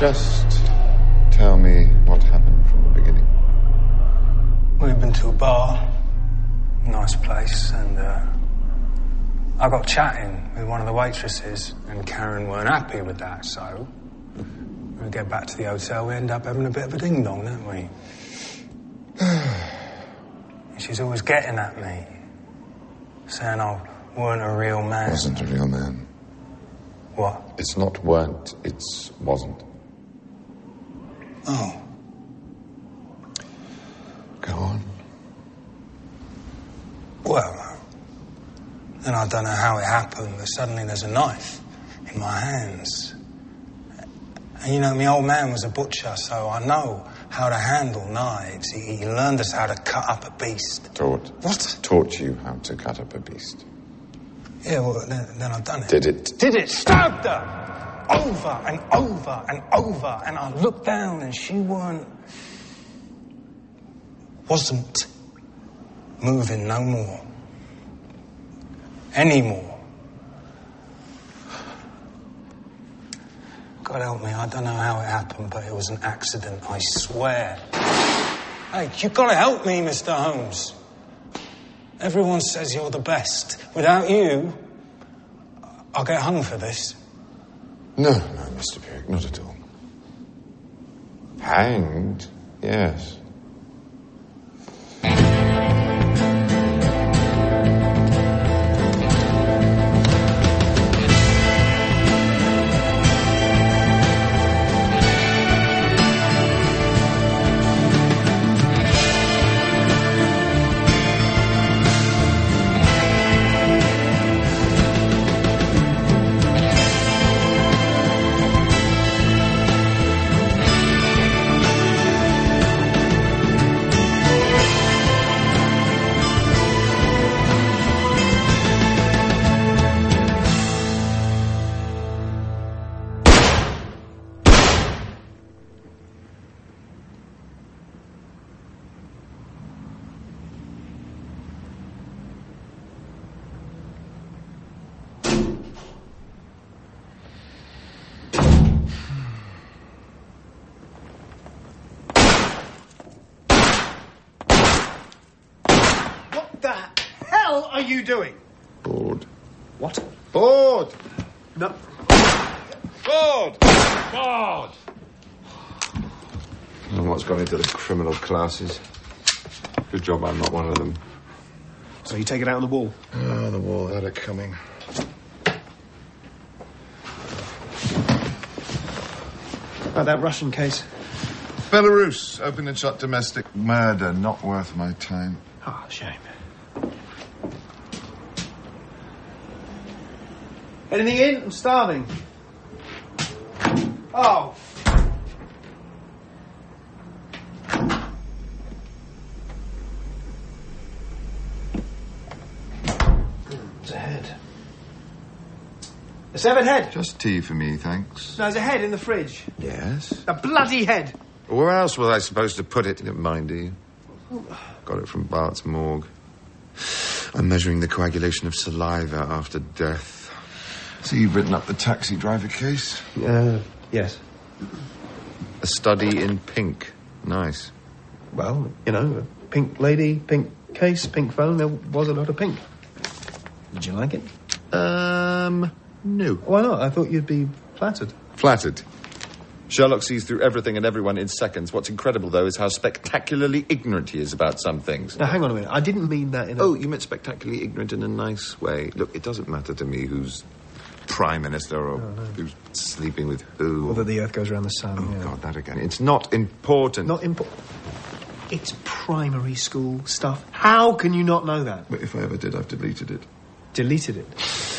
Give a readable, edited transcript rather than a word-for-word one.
Just tell me what happened from the beginning. We'd been to a bar, nice place, and I got chatting with one of the waitresses, and Karen weren't happy with that, so when we get back to the hotel, we end up having a bit of a ding-dong, don't we? She's always getting at me, saying I weren't a real man. Wasn't a real man. What? It's not weren't, it's wasn't. Oh. Go on. Well, then I don't know how it happened, but suddenly there's a knife in my hands. And you know, my old man was a butcher, so I know how to handle knives. He learned us how to cut up a beast. Taught? What? Taught you how to cut up a beast. Yeah, well, then I've done it. Did it? Did it? Stabbed her! Over and over and over. And I looked down and she wasn't moving no more. Anymore. God help me, I don't know how it happened, but it was an accident, I swear. Hey, you've got to help me, Mr. Holmes. Everyone says you're the best. Without you, I'll get hung for this. No, Mr. Pierrick, not at all. Hanged, yes. What are you doing? Bored. What? Bored! No. Bored! Bored! And what's gone into the criminal classes? Good job I'm not one of them. So you take it out on the wall? Oh, the wall had it coming. About that Russian case? Belarus, open and shut domestic murder, not worth my time. Ah, shame. Anything in? I'm starving. Oh. It's a head. A severed head? Just tea for me, thanks. No, there's a head in the fridge. Yes? A bloody head. Where else was I supposed to put it? You don't mind, do you? Got it from Bart's morgue. I'm measuring the coagulation of saliva after death. So you've written up the taxi driver case? Yes. A study in pink. Nice. Well, you know, a pink lady, pink case, pink phone. There was a lot of pink. Did you like it? No. Why not? I thought you'd be flattered. Flattered. Sherlock sees through everything and everyone in seconds. What's incredible, though, is how spectacularly ignorant he is about some things. Now, hang on a minute. I didn't mean that in a... Oh, you meant spectacularly ignorant in a nice way. Look, it doesn't matter to me who's Prime Minister or who's sleeping with who. Or that the Earth goes around the sun. Oh, yeah. God, that again. It's not important. Not important. It's primary school stuff. How can you not know that? But if I ever did, I've deleted it. Deleted it?